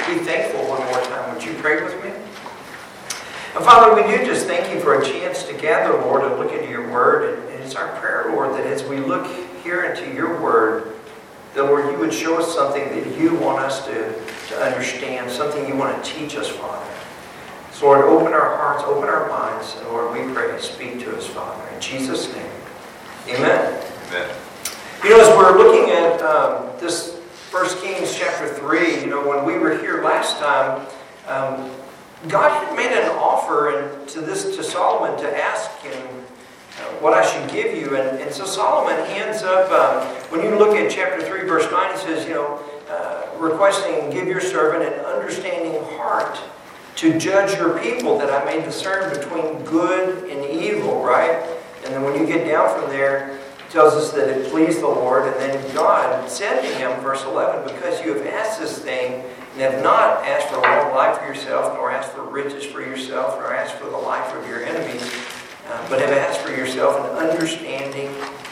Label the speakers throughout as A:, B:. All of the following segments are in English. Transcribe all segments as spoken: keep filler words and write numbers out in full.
A: be thankful one more time. Would you pray with me? And Father, we do just thank you for a chance to gather, Lord, and look into your word. And it's our prayer, Lord, that as we look here into your word, that, Lord, you would show us something that you want us to, to understand, something you want to teach us, Father. So, Lord, open our hearts, open our minds, and, Lord, we pray, speak to us, Father. In Jesus' name, amen.
B: Amen.
A: You know, as we're looking at um, this First Kings chapter three, you know, when we were here last time, um, God had made an offer and to this to Solomon to ask him uh, what I should give you. And, and so Solomon ends up, um, when you look at chapter three, verse nine, it says, you know, uh, requesting, give your servant an understanding heart to judge your people, that I may discern between good and evil, right? And then when you get down from there, it tells us that it pleased the Lord. And then God said to him, verse eleven, because you have asked this thing, and have not asked for a long life for yourself, nor asked for riches for yourself, nor asked for the life of your enemies, uh, but have asked for yourself an understanding,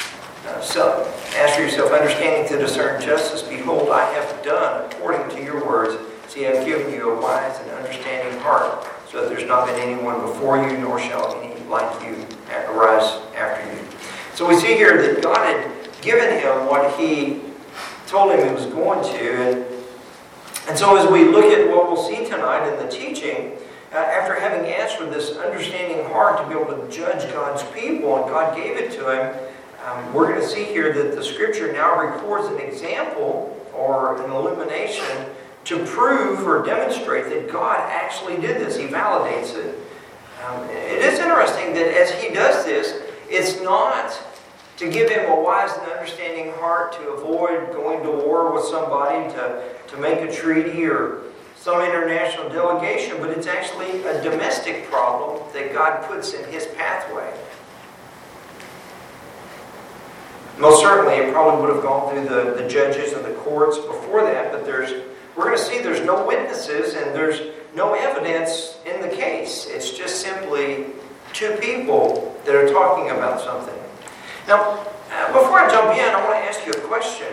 A: uh, so ask for yourself understanding to discern justice. Behold, I have done according to your words. See, I have given you a wise and understanding heart, so that there's not been anyone before you, nor shall any like you arise after you. So we see here that God had given him what he told him he was going to. And, and so as we look at what we'll see tonight in the teaching, uh, after having asked for this understanding heart to be able to judge God's people, and God gave it to him, um, we're going to see here that the Scripture now records an example or an illumination to prove or demonstrate that God actually did this. He validates it. Um, it is interesting that as he does this, it's not to give him a wise and understanding heart to avoid going to war with somebody, to, to make a treaty or some international delegation, but it's actually a domestic problem that God puts in his pathway. Most certainly, it probably would have gone through the, the judges and the courts before that, but there's we're going to see there's no witnesses and there's no evidence in the case. It's just simply two people that are talking about something. Now, before I jump in, I want to ask you a question.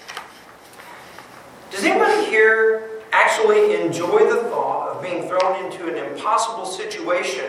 A: Does anybody here actually enjoy the thought of being thrown into an impossible situation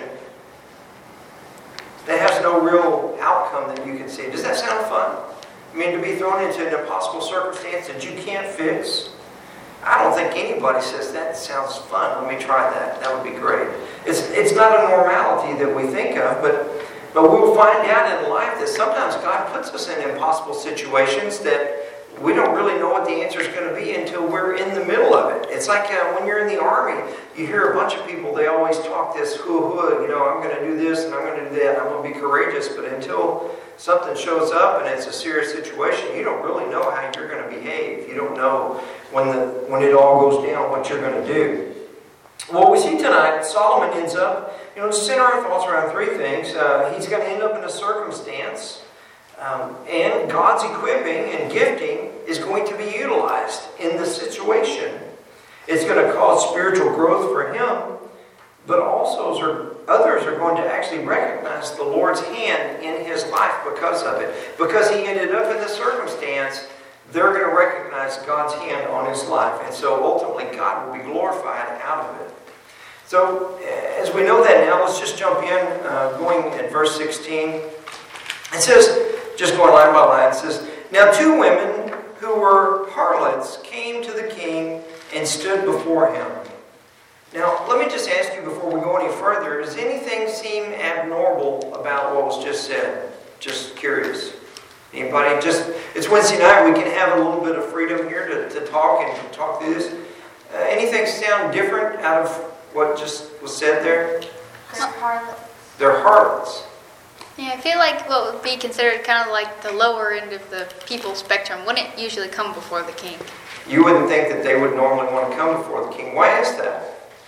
A: that has no real outcome that you can see? Does that sound fun? I mean, to be thrown into an impossible circumstance that you can't fix? I don't think anybody says, that sounds fun, let me try that. That would be great. It's, it's not a normality that we think of, but But we'll find out in life that sometimes God puts us in impossible situations that we don't really know what the answer is going to be until we're in the middle of it. It's like uh, when you're in the army, you hear a bunch of people, they always talk this hoo-hoo, you know, I'm going to do this and I'm going to do that, I'm going to be courageous, but until something shows up and it's a serious situation, you don't really know how you're going to behave. You don't know when, the, when it all goes down what you're going to do. What we see tonight, Solomon ends up, you know, to center our thoughts around three things. Uh, he's going to end up in a circumstance, um, and God's equipping and gifting is going to be utilized in the situation. It's going to cause spiritual growth for him, but also are, others are going to actually recognize the Lord's hand in his life because of it. Because he ended up in the circumstance, they're going to recognize God's hand on his life. And so ultimately God will be glorified out of it. So as we know that now, let's just jump in, uh, going at verse sixteen. It says, just going line by line, it says, now two women who were harlots came to the king and stood before him. Now, let me just ask you before we go any further, does anything seem abnormal about what was just said? Just curious. Anybody? Just, it's Wednesday night. We can have a little bit of freedom here to, to talk and talk through this. Uh, anything sound different out of what just was said there?
C: They're harlots.
A: They're harlots.
C: Yeah, I feel like what would be considered kind of like the lower end of the people spectrum wouldn't usually come before the king.
A: You wouldn't think that they would normally want to come before the king. Why is that?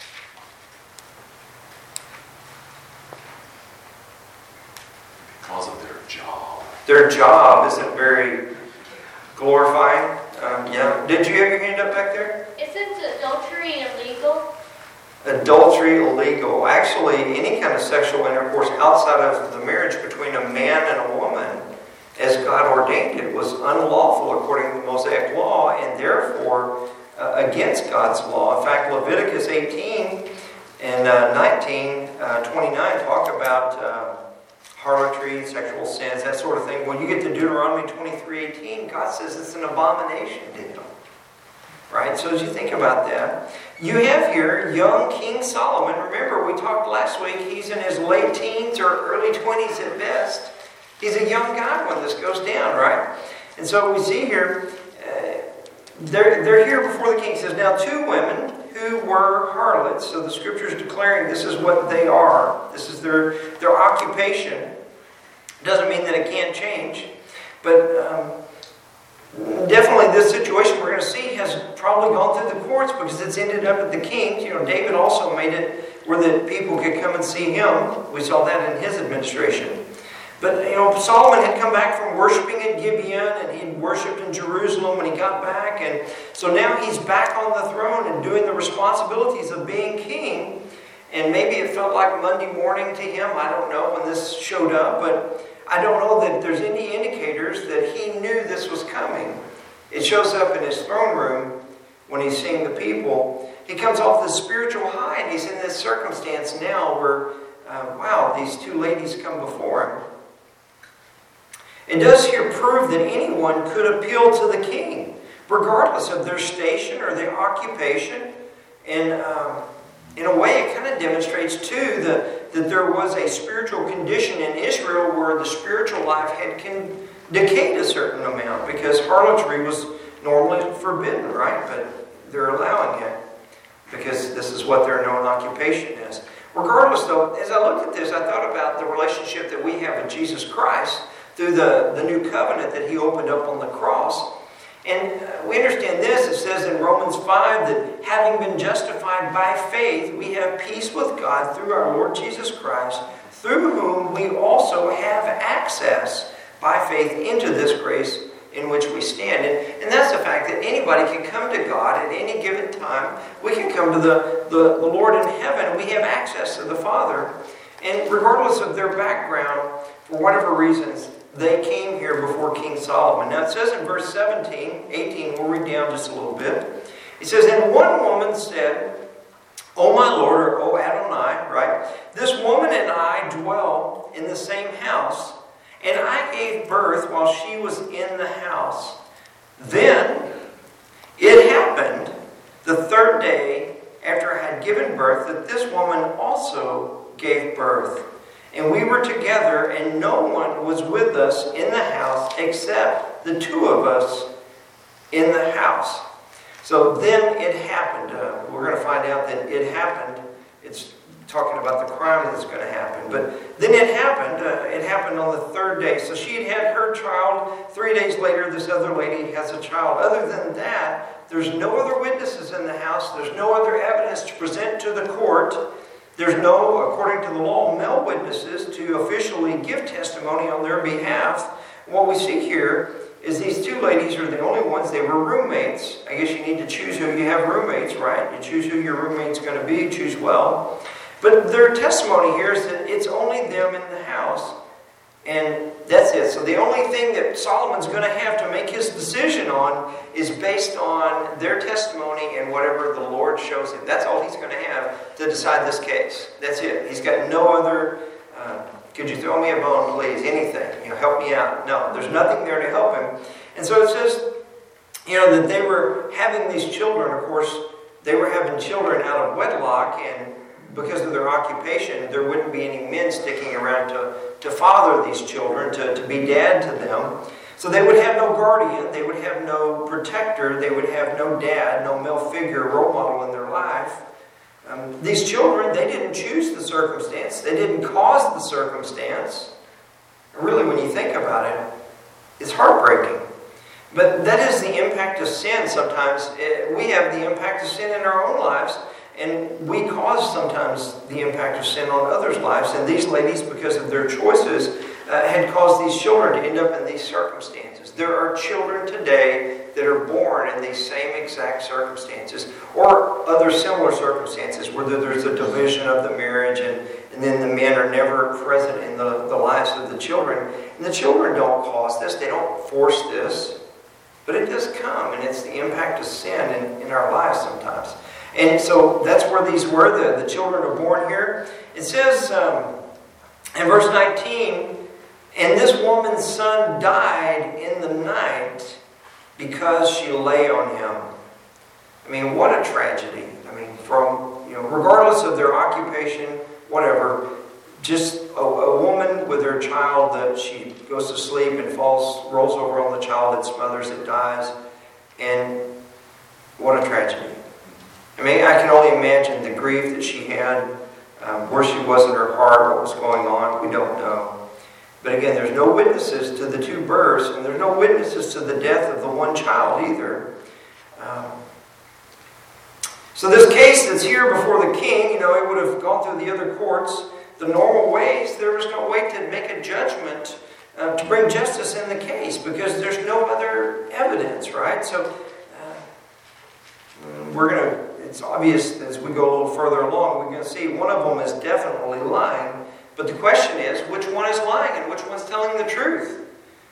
B: Because of their job.
A: Their job isn't very glorifying. Um, yeah. Did you have your hand up back there?
D: Isn't adultery illegal?
A: Adultery illegal. Actually, any kind of sexual intercourse outside of the marriage between a man and a woman, as God ordained it, was unlawful according to the Mosaic law, and therefore uh, uh, against God's law. In fact, Leviticus eighteen and uh, nineteen, uh, twenty-nine talk about uh, harlotry, sexual sins, that sort of thing. When you get to Deuteronomy twenty-three eighteen, God says it's an abomination to him. Right? So as you think about that, you have here young King Solomon. Remember, we talked last week, he's in his late teens or early twenties at best. He's a young guy when this goes down, right? And so we see here, uh, they're, they're here before the king. It says, now two women who were harlots. So the scripture is declaring this is what they are. This is their, their occupation. Doesn't mean that it can't change. But um, definitely this situation we're going to see has probably gone through the courts because it's ended up at the king's. You know, David also made it where the people could come and see him. We saw that in his administration. But, you know, Solomon had come back from worshiping at Gibeon, and he'd worshipped in Jerusalem when he got back. And so now he's back on the throne and doing the responsibilities of being king. And maybe it felt like Monday morning to him. I don't know when this showed up, but I don't know that there's any indicators that he knew this was coming. It shows up in his throne room when he's seeing the people. He comes off the spiritual high, and he's in this circumstance now where, uh, wow, these two ladies come before him. It does here prove that anyone could appeal to the king, regardless of their station or their occupation. And um, in a way, it kind of demonstrates, too, that, that there was a spiritual condition in Israel where the spiritual life had con- decayed a certain amount, because harlotry was normally forbidden, right? But they're allowing it because this is what their known occupation is. Regardless, though, as I looked at this, I thought about the relationship that we have with Jesus Christ through the, the new covenant that he opened up on the cross. And we understand this. It says in Romans five that having been justified by faith, we have peace with God through our Lord Jesus Christ, through whom we also have access by faith into this grace in which we stand. And, and that's the fact that anybody can come to God at any given time. We can come to the, the, the Lord in heaven, and we have access to the Father. And regardless of their background, for whatever reasons, they came here before King Solomon. Now it says in verse seventeen, eighteen, we'll read down just a little bit. It says, and one woman said, O my Lord, or O Adonai, right? This woman and I dwell in the same house, and I gave birth while she was in the house. Then it happened the third day after I had given birth that this woman also gave birth. And we were together, and no one was with us in the house except the two of us in the house. So then it happened. Uh, we're going to find out that it happened. It's talking about the crime that's going to happen. But then it happened. Uh, it happened on the third day. So she had had her child. Three days later, this other lady has a child. Other than that, there's no other witnesses in the house. There's no other evidence to present to the court. There's no, according to the law, male witnesses to officially give testimony on their behalf. What we see here is these two ladies are the only ones. They were roommates. I guess you need to choose who you have roommates, right? You choose who your roommate's going to be. Choose well. But their testimony here is that it's only them in the house. And that's it. So the only thing that Solomon's going to have to make his decision on is based on their testimony and whatever the Lord shows him. That's all he's going to have to decide this case. That's it. He's got no other, uh, could you throw me a bone, please? Anything. You know, help me out. No, there's nothing there to help him. And so it says, you know, that they were having these children. Of course, they were having children out of wedlock, and because of their occupation, there wouldn't be any men sticking around to, to father these children, to, to be dad to them. So they would have no guardian, they would have no protector, they would have no dad, no male figure, role model in their life. Um, these children, they didn't choose the circumstance, they didn't cause the circumstance. Really, when you think about it, it's heartbreaking. But that is the impact of sin sometimes. It, we have the impact of sin in our own lives. And we cause sometimes the impact of sin on others' lives. And these ladies, because of their choices, uh, had caused these children to end up in these circumstances. There are children today that are born in these same exact circumstances, or other similar circumstances, where there's a division of the marriage, and, and then the men are never present in the, the lives of the children. And the children don't cause this. They don't force this. But it does come, and it's the impact of sin in, in our lives sometimes. And so that's where these were. The, the children are born here. It says um, in verse nineteen, and this woman's son died in the night because she lay on him. I mean, what a tragedy. I mean, from, you know, regardless of their occupation, whatever, just a, a woman with her child that she goes to sleep and falls, rolls over on the child, it smothers, it dies. And what a tragedy. I mean, I can only imagine the grief that she had, um, where she was in her heart, what was going on. We don't know. But again, there's no witnesses to the two births, and there's no witnesses to the death of the one child either. Um, so this case that's here before the king, you know, it would have gone through the other courts, the normal ways. There was no way to make a judgment, uh, to bring justice in the case, because there's no other evidence, right? So uh, we're going to, it's obvious as we go a little further along, we're going to see one of them is definitely lying. But the question is, which one is lying and which one's telling the truth?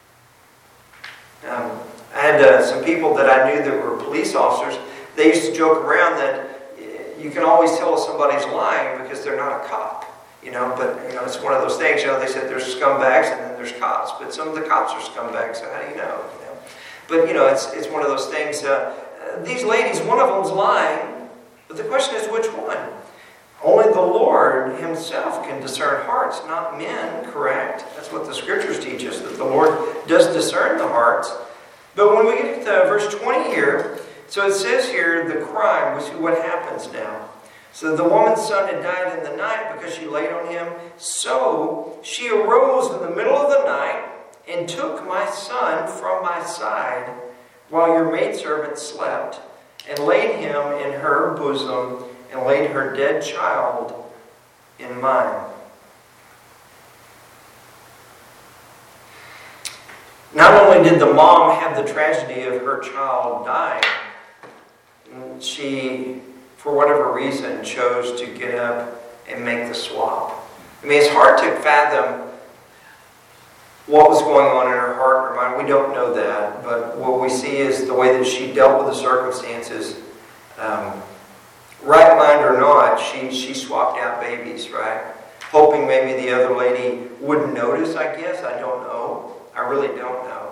A: Um, I had uh, some people that I knew that were police officers. They used to joke around that you can always tell if somebody's lying because they're not a cop. You know, but you know, it's one of those things. You know, they said there's scumbags and then there's cops, but some of the cops are scumbags. So how do you know? You know? But you know, it's it's one of those things. Uh, uh, these ladies, one of them's lying, but the question is which one? Only the Lord Himself can discern hearts, not men, correct? That's what the Scriptures teach us, that the Lord does discern the hearts. But when we get to verse twenty here, so it says here, the crime, we see what happens now. So the woman's son had died in the night because she laid on him. So she arose in the middle of the night and took my son from my side while your maidservant slept, and laid him in her bosom, and laid her dead child in mine. Not only did the mom have the tragedy of her child dying, she, for whatever reason, chose to get up and make the swap. I mean, it's hard to fathom what was going on in her heart and her mind. We don't know that, but what we see is the way that she dealt with the circumstances. Um, right mind or not, she, she swapped out babies, right? Hoping maybe the other lady wouldn't notice, I guess. I don't know. I really don't know.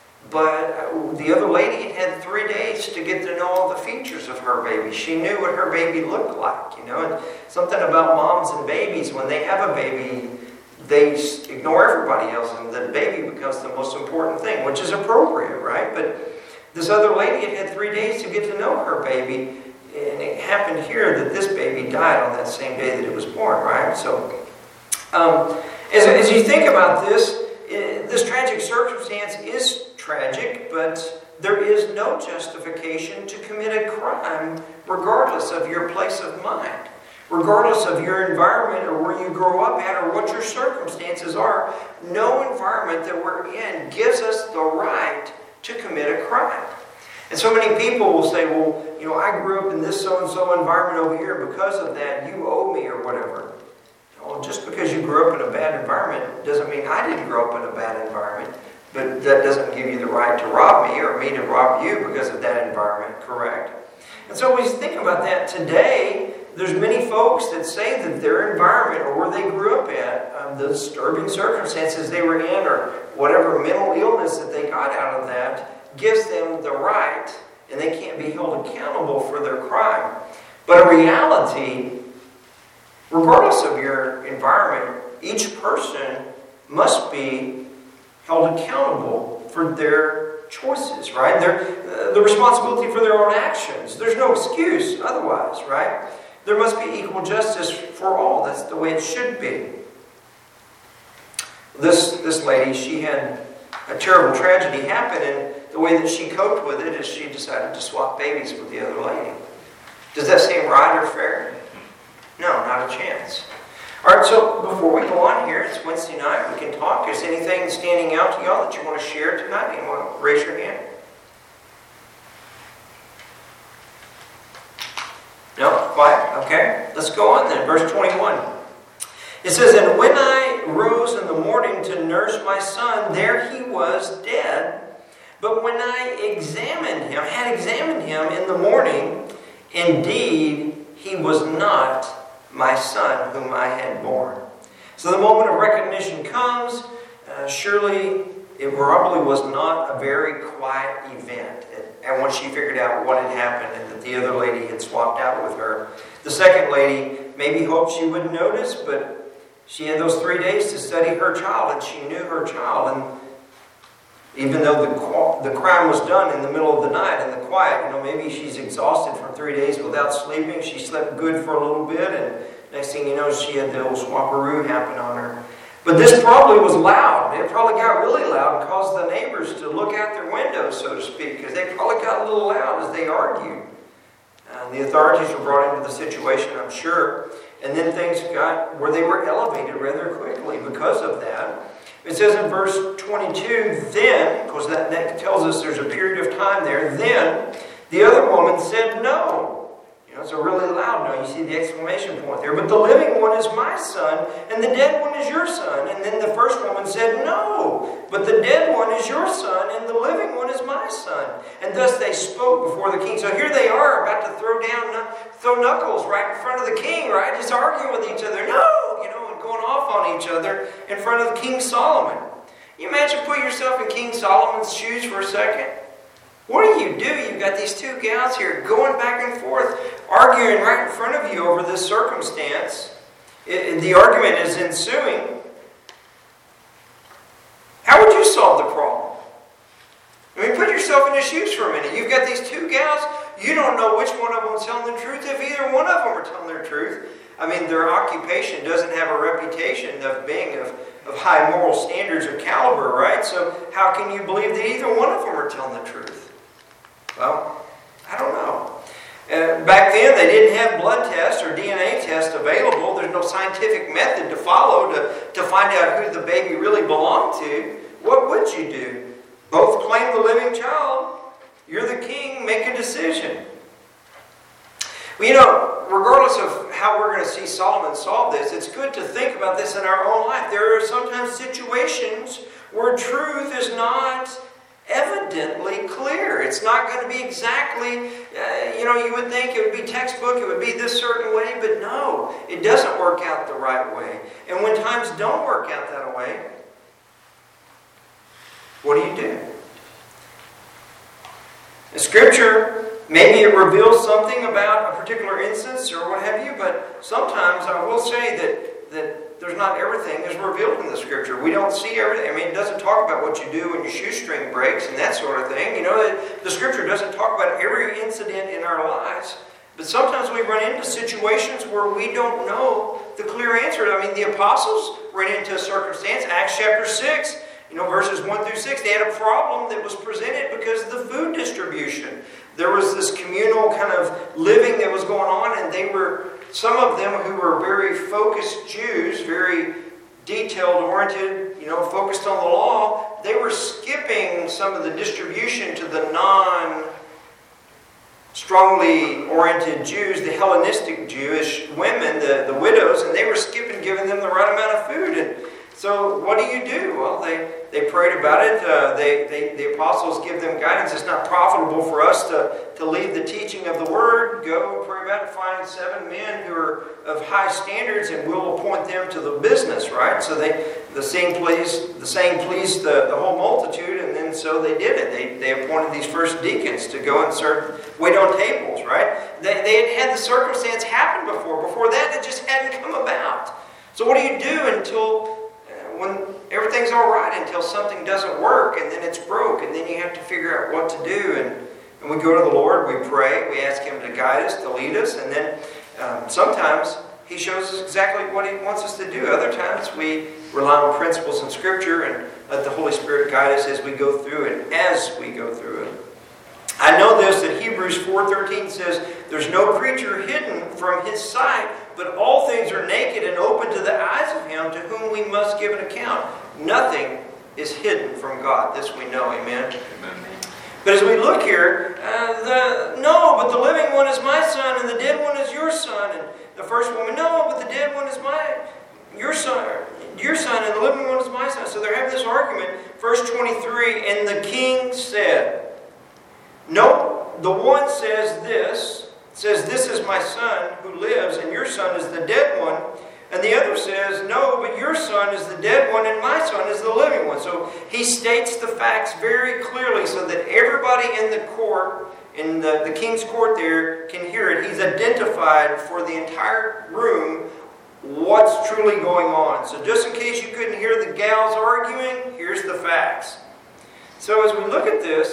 A: But the other lady had three days to get to know all the features of her baby. She knew what her baby looked like, you know. And something about moms and babies, when they have a baby, they ignore everybody else, and the baby becomes the most important thing, which is appropriate, right? But this other lady had had three days to get to know her baby, and it happened here that this baby died on that same day that it was born, right? So, um, as, as you think about this, this tragic circumstance is tragic, but there is no justification to commit a crime regardless of your place of mind, regardless of your environment or where you grow up at or what your circumstances are. No environment that we're in gives us the right to commit a crime. And so many people will say, well, you know, I grew up in this so-and-so environment over here. Because of that, you owe me or whatever. Well, just because you grew up in a bad environment doesn't mean I didn't grow up in a bad environment. But that doesn't give you the right to rob me or me to rob you because of that environment, correct? And so when you think about that today, there's many folks that say that their environment or where they grew up at, um, the disturbing circumstances they were in or whatever mental illness that they got out of that gives them the right and they can't be held accountable for their crime. But in reality, regardless of your environment, each person must be held accountable for their choices, right? Their, uh, the responsibility for their own actions. There's no excuse otherwise, right? There must be equal justice for all. That's the way it should be. This, this lady, she had a terrible tragedy happen, and the way that she coped with it is she decided to swap babies with the other lady. Does that seem right or fair? No, not a chance. All right, so before we go on here, it's Wednesday night. We can talk. Is anything standing out to y'all that you want to share tonight? You want to raise your hand? No? Quiet? Okay. Let's go on then. Verse twenty-one. It says, and when I rose in the morning to nurse my son, there he was dead, But when I examined him, had examined him in the morning, indeed, he was not my son whom I had born. So the moment of recognition comes. Uh, surely it probably was not a very quiet event. And once she figured out what had happened and that the other lady had swapped out with her, the second lady maybe hoped she wouldn't notice, but she had those three days to study her child, and she knew her child. And even though the the crime was done in the middle of the night in the quiet, you know, maybe she's exhausted from three days without sleeping. She slept good for a little bit, and next thing you know, she had the old swapperoo happen on her. But this probably was loud. It probably got really loud and caused the neighbors to look out their windows, so to speak, because they probably got a little loud as they argued. Uh, the authorities were brought into the situation, I'm sure, and then things got where they were elevated rather quickly because of that. It says in verse twenty-two, then, because that, that tells us there's a period of time there, then the other woman said no. You know, it's a really loud no. You see the exclamation point there. But the living one is my son, and the dead one is your son. And then the first woman said, no, but the dead one is your son, and the living one is my son. And thus they spoke before the king. So here they are about to throw down, throw knuckles right in front of the king, right? Just arguing with each other. No, you know, and going off on each other in front of King Solomon. Can you imagine putting yourself in King Solomon's shoes for a second? What do you do? You've got these two gals here going back and forth, arguing right in front of you over this circumstance. It, the argument is ensuing. How would you solve the problem? I mean, put yourself in the shoes for a minute. You've got these two gals. You don't know which one of them is telling the truth, if either one of them are telling their truth. I mean, their occupation doesn't have a reputation of being of, of high moral standards or caliber, right? So how can you believe that either one of them are telling the truth? Well, I don't know. Uh, back then, they didn't have blood tests or D N A tests available. There's no scientific method to follow to, to find out who the baby really belonged to. What would you do? Both claim the living child. You're the king. Make a decision. Well, you know, regardless of how we're going to see Solomon solve this, it's good to think about this in our own life. There are sometimes situations where truth is not evidently clear. It's not going to be exactly, uh, you know, you would think it would be textbook, it would be this certain way, but no, it doesn't work out the right way. And when times don't work out that way, what do you do? The Scripture, maybe it reveals something about a particular instance or what have you, but sometimes I will say that, that there's not everything is revealed in the Scripture. We don't see everything. I mean, it doesn't talk about what you do when your shoestring breaks and that sort of thing. You know, the Scripture doesn't talk about every incident in our lives. But sometimes we run into situations where we don't know the clear answer. I mean, the apostles ran into a circumstance. Acts chapter six, you know, verses one through six. They had a problem that was presented because of the food distribution. There was this communal kind of living that was going on, and they were... Some of them who were very focused Jews, very detailed-oriented, you know, focused on the law, they were skipping some of the distribution to the non-strongly oriented Jews, the Hellenistic Jewish women, the, the widows, and they were skipping giving them the right amount of food. And so what do you do? Well, they, they prayed about it. Uh, they, they, the apostles give them guidance. It's not profitable for us to, to leave the teaching of the Word. Go pray about it. Find seven men who are of high standards, and we'll appoint them to the business, right? So they the same pleased the same pleased the, the whole multitude, and then so they did it. They, they appointed these first deacons to go and serve, wait on tables, right? They, they had had the circumstance happen before. Before that, it just hadn't come about. So what do you do until... when everything's all right until something doesn't work and then it's broke and then you have to figure out what to do. And, and we go to the Lord, we pray, we ask Him to guide us, to lead us, and then um, sometimes He shows us exactly what He wants us to do. Other times we rely on principles in Scripture and let the Holy Spirit guide us as we go through it, as we go through it. I know this, that Hebrews four thirteen says, there's no creature hidden from His sight, but all things are naked and open to the eyes of Him to whom we must give an account. Nothing is hidden from God. This we know. Amen? Amen. But as we look here, uh, the no, but the living one is my son, and the dead one is your son. And the first woman, no, but the dead one is my your son. your son, and the living one is my son. So they're having this argument. Verse twenty-three, and the king said, no, the one says this, says, this is my son who lives, and your son is the dead one. And the other says, no, but your son is the dead one, and my son is the living one. So he states the facts very clearly so that everybody in the court, in the, the king's court there, can hear it. He's identified for the entire room what's truly going on. So just in case you couldn't hear the gals arguing, here's the facts. So as we look at this,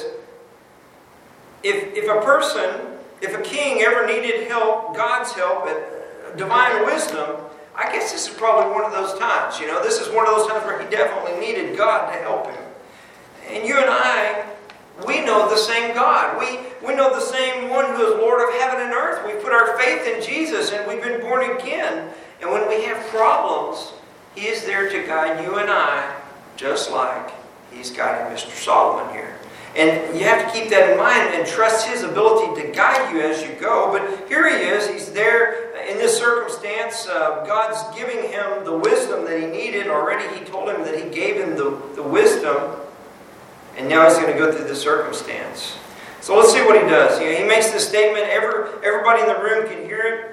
A: if, if a person, if a king ever needed help, God's help, at divine wisdom, I guess this is probably one of those times. You know, this is one of those times where he definitely needed God to help him. And you and I, we know the same God. We, we know the same one who is Lord of heaven and earth. We put our faith in Jesus and we've been born again. And when we have problems, He is there to guide you and I, just like He's guiding Mister Solomon here. And you have to keep that in mind and trust His ability to guide you as you go. But here He is. He's there in this circumstance. Uh, God's giving him the wisdom that he needed. Already He told him that He gave him the, the wisdom. And now he's going to go through the circumstance. So let's see what he does. You know, he makes this statement. Every, everybody in the room can hear it.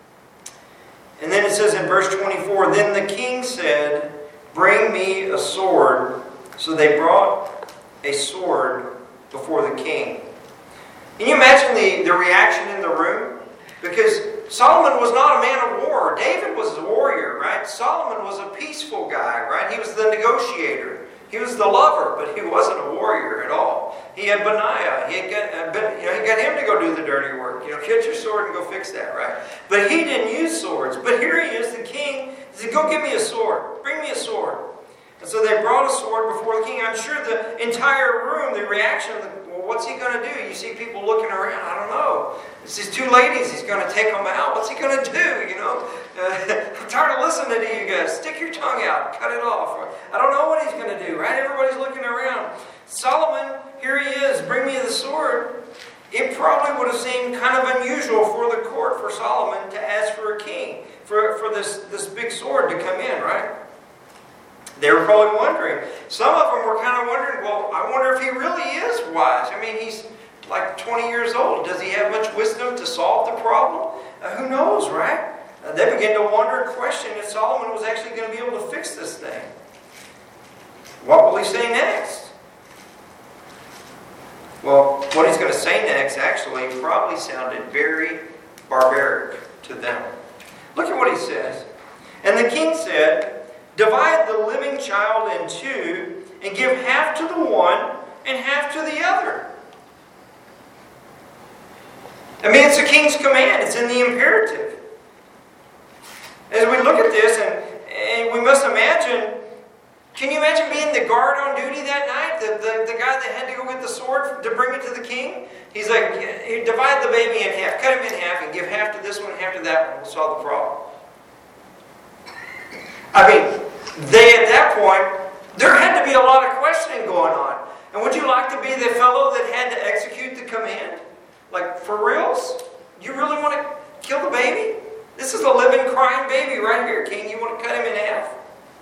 A: And then it says in verse twenty-four, then the king said, bring me a sword. So they brought a sword before the king. Can you imagine the, the reaction in the room? Because Solomon was not a man of war. David was a warrior, right? Solomon was a peaceful guy, right? He was the negotiator. He was the lover, but he wasn't a warrior at all. He had Benaiah. He had got, uh, you know, he got him to go do the dirty work. You know, get your sword and go fix that, right? But he didn't use swords. But here he is, the king. He said, go get me a sword. Bring me a sword. And so they brought a sword before the king. I'm sure the entire room, the reaction of the, well, what's he going to do? You see people looking around. I don't know. It's these two ladies. He's going to take them out. What's he going to do? You know, uh, I'm tired of listening to you guys. Stick your tongue out. Cut it off. I don't know what he's going to do, right? Everybody's looking around. Solomon, here he is. Bring me the sword. It probably would have seemed kind of unusual for the court, for Solomon, to ask for a king, for, for this, this big sword to come in, right? They were probably wondering. Some of them were kind of wondering, well, I wonder if he really is wise. I mean, he's like twenty years old. Does he have much wisdom to solve the problem? Uh, who knows, right? Uh, they began to wonder and question if Solomon was actually going to be able to fix this thing. What will he say next? Well, what he's going to say next actually probably sounded very barbaric to them. Look at what he says. And the king said, divide the living child in two and give half to the one and half to the other. I mean, it's the king's command. It's in the imperative. As we look at this, and, and we must imagine, can you imagine being the guard on duty that night? The, the, the guy that had to go get the sword to bring it to the king? He's like, divide the baby in half, cut him in half, and give half to this one, half to that one. We'll solve the problem. I mean, they at that point, there had to be a lot of questioning going on. And would you like to be the fellow that had to execute the command? Like, for reals? You really want to kill the baby? This is a living, crying baby right here, king. You want to cut him in half?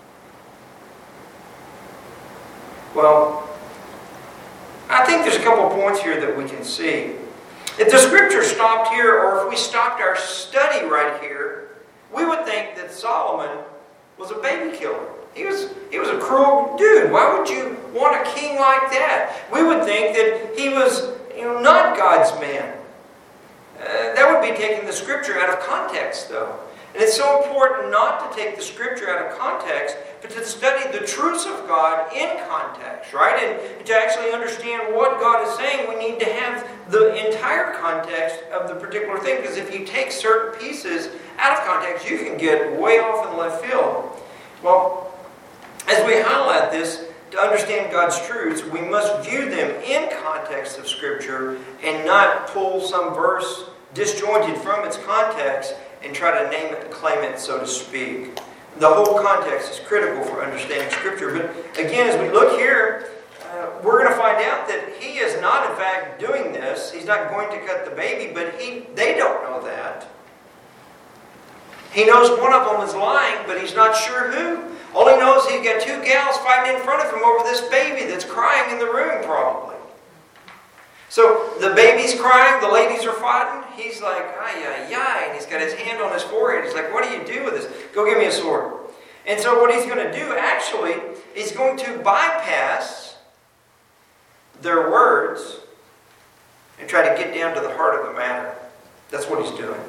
A: Well, I think there's a couple of points here that we can see. If the scripture stopped here, or if we stopped our study right here, we would think that Solomon was a baby killer. He was, he was a cruel dude. Why would you want a king like that? We would think that he was, you know, not God's man. Uh, that would be taking the scripture out of context, though. And it's so important not to take the scripture out of context, but to study the truths of God in context, right? And to actually understand what God is saying, we need to have the entire context of the particular thing. Because if you take certain pieces out of context, you can get way off in left field. Well, as we highlight this, to understand God's truths, we must view them in context of Scripture and not pull some verse disjointed from its context and try to name it and claim it, so to speak. The whole context is critical for understanding Scripture. But again, as we look here, uh, we're going to find out that he is not, in fact, doing this. He's not going to cut the baby, but he they don't know that. He knows one of them is lying, but he's not sure who. All he knows is he's got two gals fighting in front of him over this baby that's crying in the room probably. So the baby's crying, the ladies are fighting. He's like, ay, ay, ay, and he's got his hand on his forehead. He's like, what do you do with this? Go give me a sword. And so what he's going to do, actually, he's going to bypass their words and try to get down to the heart of the matter. That's what he's doing.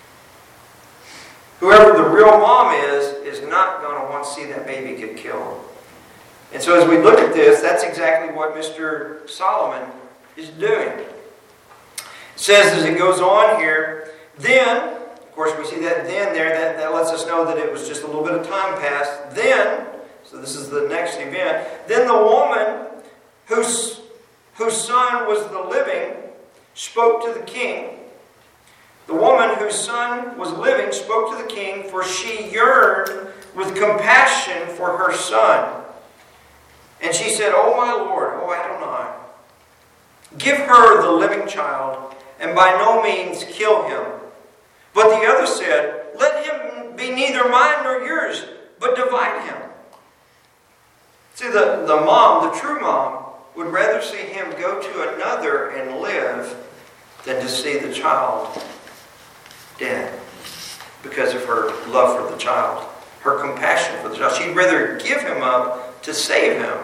A: Whoever the real mom is, is not going to want to see that baby get killed. And so as we look at this, that's exactly what Mister Solomon is doing. It says as it goes on here, then, of course we see that then there, that, that lets us know that it was just a little bit of time passed. Then, so this is the next event, then the woman whose, whose son was the living spoke to the king. The woman whose son was living spoke to the king, for she yearned with compassion for her son. And she said, "O my Lord, O Adonai, give her the living child, and by no means kill him." But the other said, "Let him be neither mine nor yours, but divide him." See, the, the mom, the true mom, would rather see him go to another and live than to see the child dead because of her love for the child, her compassion for the child. She'd rather give him up to save him.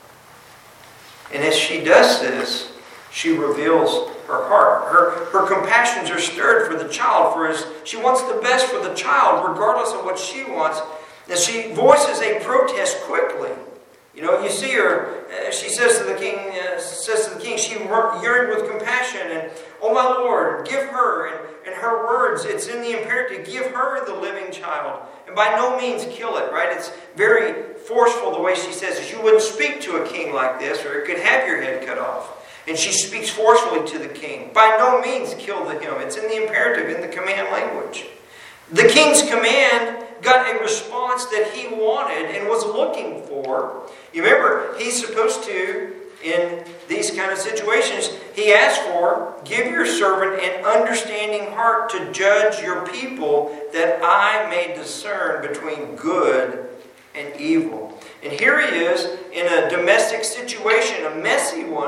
A: And as she does this, she reveals her heart. Her, her compassions are stirred for the child, for his, she wants the best for the child, regardless of what she wants. And she voices a protest quickly. You know, you see her, uh, she says to the king, uh, says to the king, she yearned with compassion, and, "Oh my Lord, give her," and, and her words, it's in the imperative, give her the living child, and by no means kill it, right? It's very forceful the way she says it. You wouldn't speak to a king like this, or it could have your head cut off. And she speaks forcefully to the king. By no means kill the him. It's in the imperative, in the command language. The king's command got a response that he wanted and was looking for. You remember, he's supposed to, in these kind of situations, he asked for, "Give your servant an understanding heart to judge your people, that I may discern between good and evil." And here he is in a domestic situation, a messy one,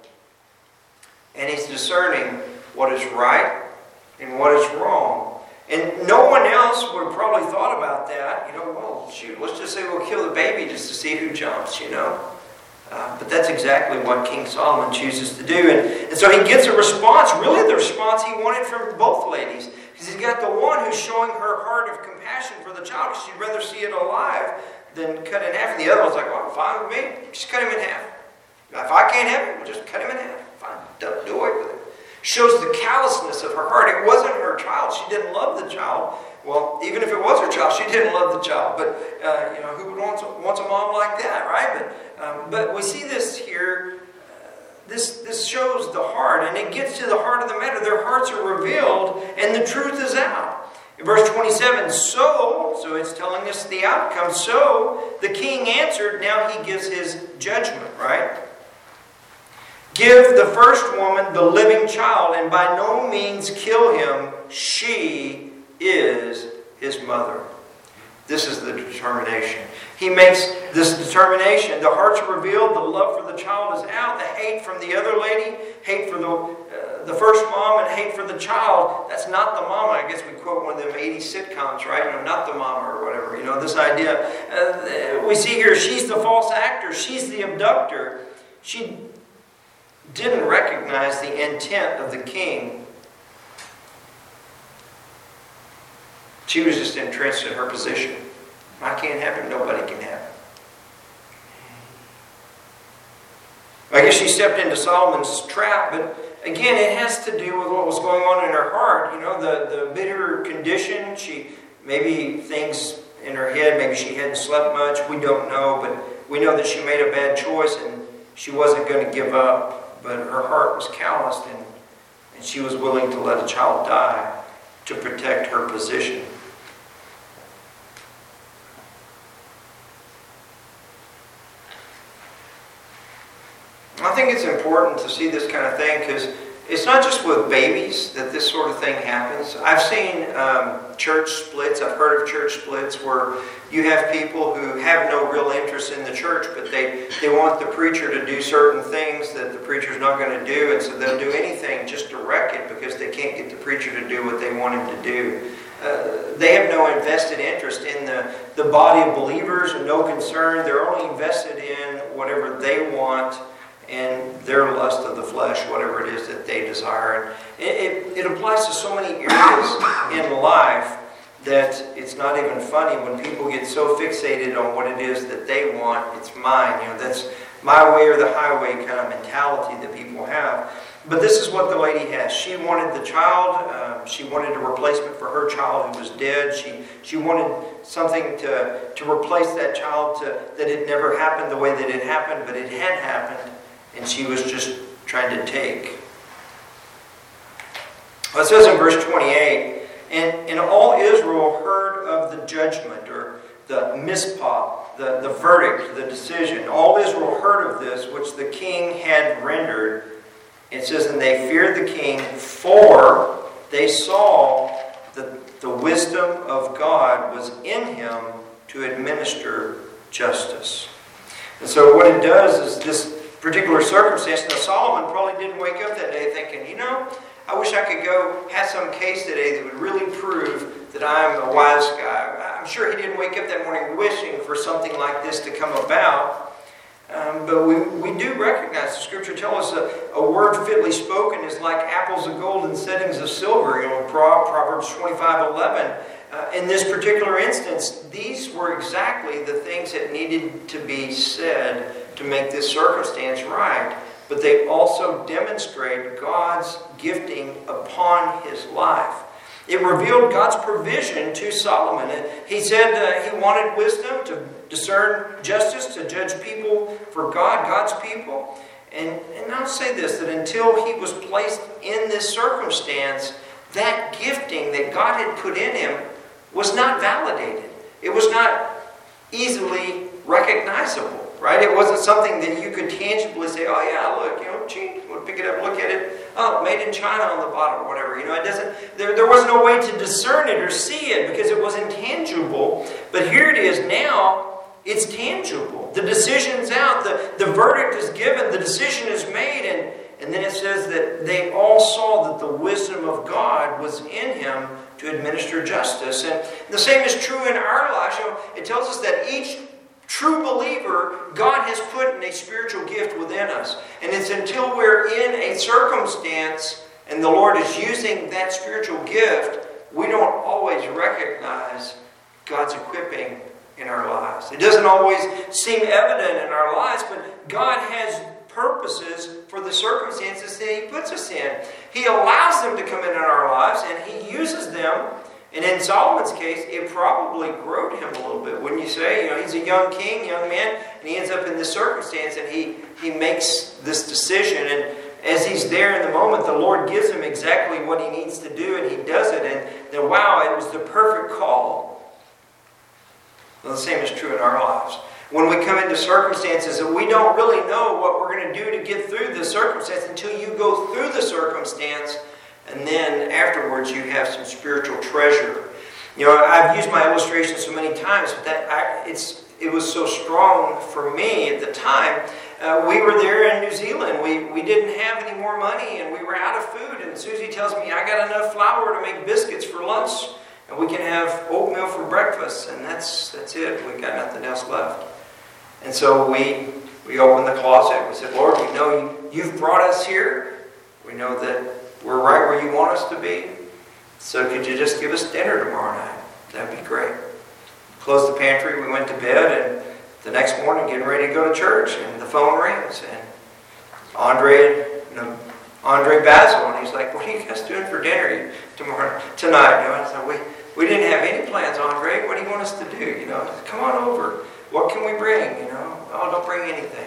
A: and he's discerning what is right and what is wrong. And no one else would have probably thought about that. You know, well, shoot, let's just say we'll kill the baby just to see who jumps, you know. Uh, but that's exactly what King Solomon chooses to do. And, and so he gets a response, really the response he wanted from both ladies. Because he's got the one who's showing her heart of compassion for the child, because she'd rather see it alive than cut in half. And the other one's like, "Well, fine with me. Just cut him in half. If I can't have him, we'll just cut him in half. Fine, don't do away with it." Shows the callousness of her heart. It wasn't her child. She didn't love the child. Well, even if it was her child, she didn't love the child. But, uh, you know, who would want, wants a mom like that, right? But, um, but we see this here. Uh, this, this shows the heart, and it gets to the heart of the matter. Their hearts are revealed, and the truth is out. In verse twenty-seven, so, so it's telling us the outcome. So the king answered. Now he gives his judgment, right? "Give the first woman the living child, and by no means kill him. She is his mother." This is the determination. He makes this determination. The heart's are revealed. The love for the child is out. The hate from the other lady, hate for the uh, the first mom, and hate for the child. That's not the mama. I guess we quote one of them eighties sitcoms, right? You know, not the mama or whatever. You know, this idea. Uh, we see here, she's the false actor. She's the abductor. She didn't recognize the intent of the king. She was just entrenched in her position. I can't have him, nobody can have him. I guess she stepped into Solomon's trap, but again, it has to do with what was going on in her heart. You know, the, the bitter condition. She, maybe things in her head, maybe she hadn't slept much. We don't know, but we know that she made a bad choice and she wasn't going to give up. But her heart was calloused, and, and she was willing to let a child die to protect her position. I think it's important to see this kind of thing because it's not just with babies that this sort of thing happens. I've seen um, church splits. I've heard of church splits where you have people who have no real interest in the church, but they, they want the preacher to do certain things that the preacher's not going to do, and so they'll do anything just to wreck it because they can't get the preacher to do what they want him to do. Uh, they have no invested interest in the, the body of believers and no concern. They're only invested in whatever they want and their lust of the flesh, whatever it is that they desire. And it, it, it applies to so many areas in life that it's not even funny when people get so fixated on what it is that they want. It's mine. You know, that's my way or the highway kind of mentality that people have. But this is what the lady has. She wanted the child. Um, she wanted a replacement for her child who was dead. She she wanted something to, to replace that child to, that had never happened the way that it happened, but it had happened. And she was just trying to take. Well, it says in verse twenty-eight, and, and all Israel heard of the judgment, or the mispah, the, the verdict, the decision. All Israel heard of this, which the king had rendered. It says, and they feared the king, for they saw that the wisdom of God was in him to administer justice. And so what it does is this particular circumstance. Now Solomon probably didn't wake up that day thinking, you know, I wish I could go have some case today that would really prove that I'm a wise guy. I'm sure he didn't wake up that morning wishing for something like this to come about. Um, but we, we do recognize, the Scripture tells us a, a word fitly spoken is like apples of gold and settings of silver. You know, Proverbs twenty-five eleven. Uh, in this particular instance, these were exactly the things that needed to be said to make this circumstance right. But they also demonstrate God's gifting upon his life. It revealed God's provision to Solomon. He said uh, he wanted wisdom to discern justice, to judge people for God, God's people. And, and I'll say this, that until he was placed in this circumstance, that gifting that God had put in him was not validated. It was not easily recognizable. Right? It wasn't something that you could tangibly say, oh yeah, look, you know, gee, we'll pick it up, look at it. Oh, made in China on the bottom or whatever. You know, it doesn't, there, there was no way to discern it or see it because it was intangible. But here it is now, it's tangible. The decision's out, the, the verdict is given, the decision is made, and, and then it says that they all saw that the wisdom of God was in him to administer justice. And the same is true in our lives. You know, it tells us that each true believer, God has put in a spiritual gift within us. And it's until we're in a circumstance and the Lord is using that spiritual gift, we don't always recognize God's equipping in our lives. It doesn't always seem evident in our lives, but God has purposes for the circumstances that he puts us in. He allows them to come in in our lives and he uses them. And in Solomon's case, it probably growed him a little bit. Wouldn't you say? You know, he's a young king, young man, and he ends up in this circumstance, and he, he makes this decision. And as he's there in the moment, the Lord gives him exactly what he needs to do, and he does it. And then, wow, it was the perfect call. Well, the same is true in our lives. When we come into circumstances that we don't really know what we're going to do to get through the circumstance until you go through the circumstance. And then afterwards, you have some spiritual treasure. You know, I've used my illustration so many times, but that I, it's it was so strong for me at the time. Uh, we were there in New Zealand. We we didn't have any more money, and we were out of food. And Susie tells me, I got enough flour to make biscuits for lunch, and we can have oatmeal for breakfast, and that's that's it. We got nothing else left. And so we we opened the closet. We said, Lord, we know you, you've brought us here. We know that we're right where you want us to be. So could you just give us dinner tomorrow night? That'd be great. Closed the pantry, we went to bed, and the next morning getting ready to go to church, and the phone rings, and Andre, you know, Andre Basil, and he's like, what are you guys doing for dinner tomorrow, tonight? You know, I said, we, we didn't have any plans, Andre. What do you want us to do? You know, come on over. What can we bring? You know, oh, don't bring anything.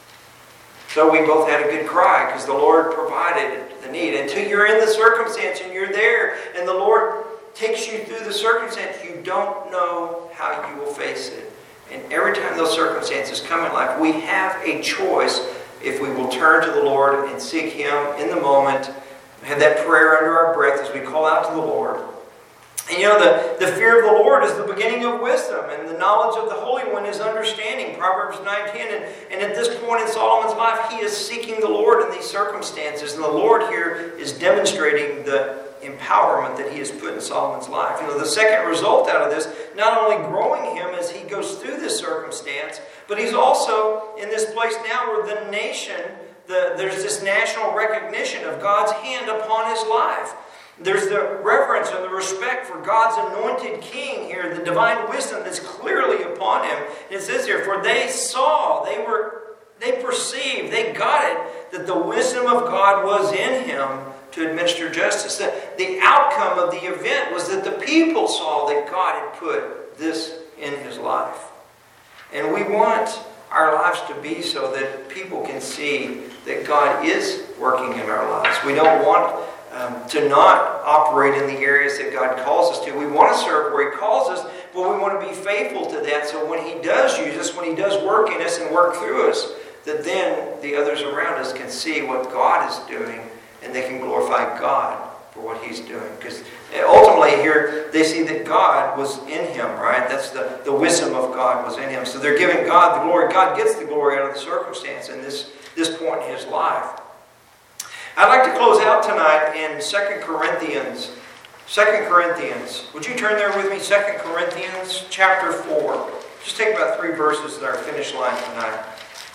A: So we both had a good cry because the Lord provided the need. Until you're in the circumstance and you're there and the Lord takes you through the circumstance, you don't know how you will face it. And every time those circumstances come in life, we have a choice if we will turn to the Lord and seek Him in the moment, have that prayer under our breath as we call out to the Lord. And you know, the, the fear of the Lord is the beginning of wisdom, and the knowledge of the Holy One is understanding. Proverbs nine ten. And, and at this point in Solomon's life, he is seeking the Lord in these circumstances. And the Lord here is demonstrating the empowerment that He has put in Solomon's life. You know, the second result out of this, not only growing him as he goes through this circumstance, but he's also in this place now where the nation, the, there's this national recognition of God's hand upon his life. There's the reverence and the respect for God's anointed king here, the divine wisdom that's clearly upon him. And it says here, for they saw, they were, they perceived, they got it, that the wisdom of God was in him to administer justice. The, the outcome of the event was that the people saw that God had put this in his life. And we want our lives to be so that people can see that God is working in our lives. We don't want Um, to not operate in the areas that God calls us to. We want to serve where He calls us, but we want to be faithful to that. So when He does use us, when He does work in us and work through us, that then the others around us can see what God is doing and they can glorify God for what He's doing. Because ultimately here they see that God was in him, right? That's the, the wisdom of God was in him. So they're giving God the glory. God gets the glory out of the circumstance in this, this point in his life. I'd like to close out tonight in Second Corinthians. Second Corinthians. Would you turn there with me? Second Corinthians chapter four. Just take about three verses at our finish line tonight.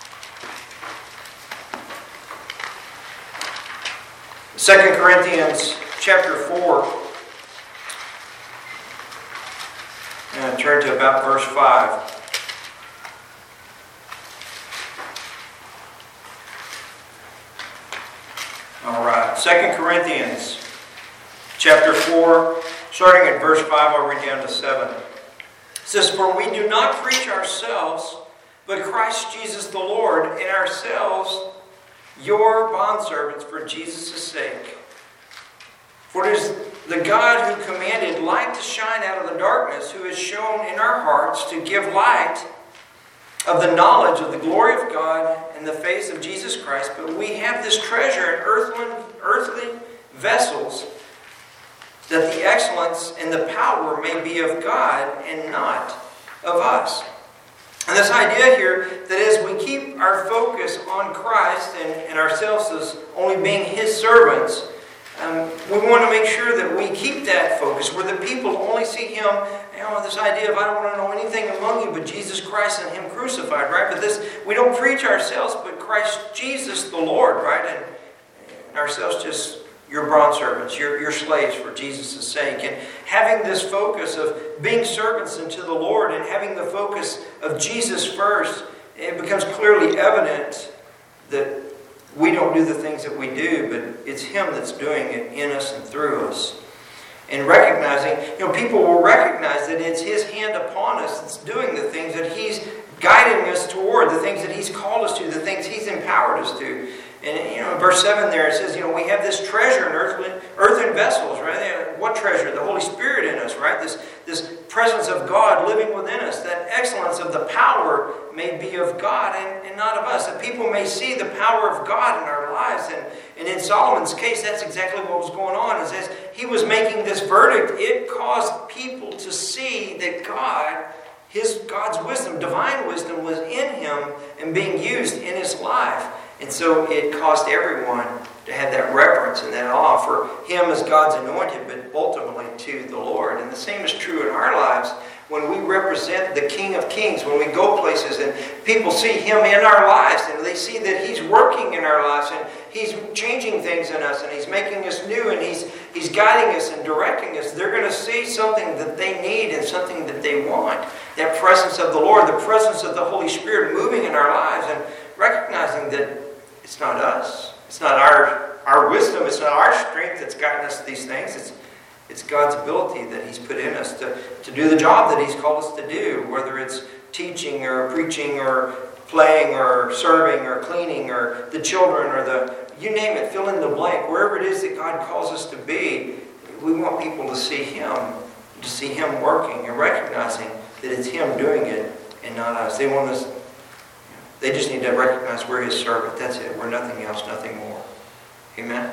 A: Second Corinthians chapter four. I'm going to turn to about verse five. All right, Second Corinthians chapter four, starting at verse five, I'll read down to seven. It says, for we do not preach ourselves, but Christ Jesus the Lord, and ourselves your bondservants for Jesus' sake. For it is the God who commanded light to shine out of the darkness, who has shown in our hearts to give light of the knowledge of the glory of God in the face of Jesus Christ. But we have this treasure in earthly, earthly vessels, that the excellence and the power may be of God and not of us. And this idea here, that as we keep our focus on Christ and, and ourselves as only being His servants, Um, we want to make sure that we keep that focus, where the people only see Him, you know, this idea of I don't want to know anything among you but Jesus Christ and Him crucified, right? But this, we don't preach ourselves, but Christ Jesus the Lord, right? And, and ourselves just your bondservants, your, your slaves for Jesus' sake. And having this focus of being servants unto the Lord and having the focus of Jesus first, it becomes clearly evident that we don't do the things that we do, but it's Him that's doing it in us and through us. And recognizing, you know, people will recognize that it's His hand upon us that's doing the things that He's guiding us toward, the things that He's called us to, the things He's empowered us to. And, you know, in verse seven there it says, you know, we have this treasure in earthly, earthen vessels, right? What treasure? The Holy Spirit in us, right? This, this presence of God living within us, that excellence of the power may be of God and, and not of us. That people may see the power of God in our lives. And, and in Solomon's case, that's exactly what was going on. Is as he was making this verdict, it caused people to see that God, His God's wisdom, divine wisdom, was in him and being used in his life. And so it caused everyone to have that reverence and that awe for Him as God's anointed, but ultimately to the Lord. And the same is true in our lives when we represent the King of Kings, when we go places and people see Him in our lives and they see that He's working in our lives and He's changing things in us and He's making us new and He's, he's guiding us and directing us. They're going to see something that they need and something that they want. That presence of the Lord, the presence of the Holy Spirit moving in our lives and recognizing that it's not us. It's not our, our wisdom. It's not our strength that's gotten us to these things. It's, it's God's ability that He's put in us to, to do the job that He's called us to do, whether it's teaching or preaching or playing or serving or cleaning or the children or the, you name it, fill in the blank. Wherever it is that God calls us to be, we want people to see Him, to see Him working and recognizing that it's Him doing it and not us. They want us They just need to recognize we're His servant. That's it. We're nothing else, nothing more. Amen?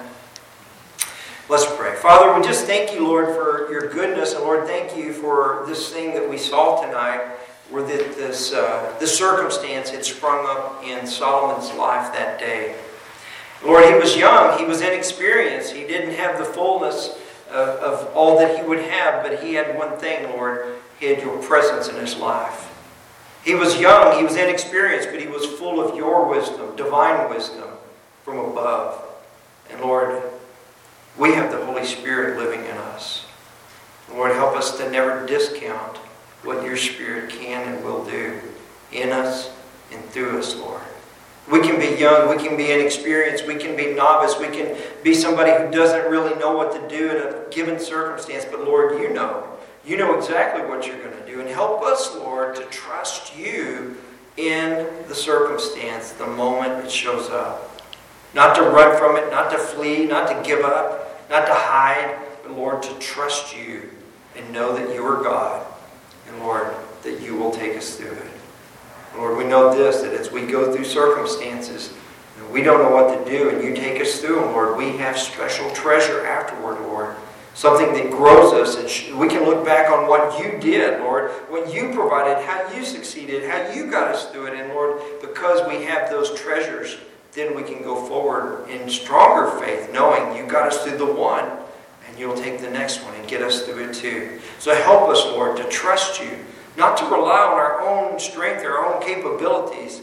A: Let's pray. Father, we just thank you, Lord, for your goodness. And Lord, thank you for this thing that we saw tonight, where this, uh, this circumstance had sprung up in Solomon's life that day. Lord, he was young. He was inexperienced. He didn't have the fullness of, of all that he would have. But he had one thing, Lord. He had your presence in his life. He was young. He was inexperienced. But he was full of your wisdom, divine wisdom from above. And Lord, we have the Holy Spirit living in us. Lord, help us to never discount what your Spirit can and will do in us and through us, Lord. We can be young, we can be inexperienced, we can be novice, we can be somebody who doesn't really know what to do in a given circumstance, but Lord, you know. You know exactly what you're going to do. And help us, Lord, to trust you in the circumstance, the moment it shows up. Not to run from it, not to flee, not to give up, not to hide, but Lord, to trust you and know that you are God. And Lord, that you will take us through it. Lord, we know this, that as we go through circumstances, and we don't know what to do, and you take us through them, Lord, we have special treasure afterward, Lord. Something that grows us, and sh- we can look back on what you did, Lord, what you provided, how you succeeded, how you got us through it. And Lord, because we have those treasures, then we can go forward in stronger faith, knowing you got us through the one, and you'll take the next one and get us through it too. So help us, Lord, to trust you, not to rely on our own strength, our own capabilities,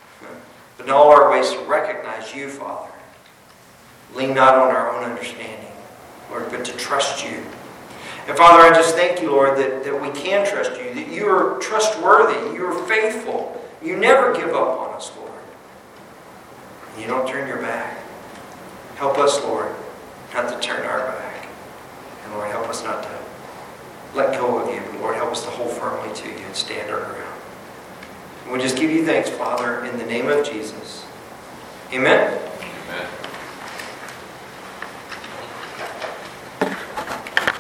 A: but in all our ways to recognize you, Father. Lean not on our own understanding, Lord, but to trust you. And Father, I just thank you, Lord, that, that we can trust you, that you are trustworthy, you are faithful. You never give up on us, Lord. You don't turn your back. Help us, Lord, not to turn our back. And Lord, help us not to let go of you. But Lord, help us to hold firmly to you and stand our ground. And we just give you thanks, Father, in the name of Jesus. Amen.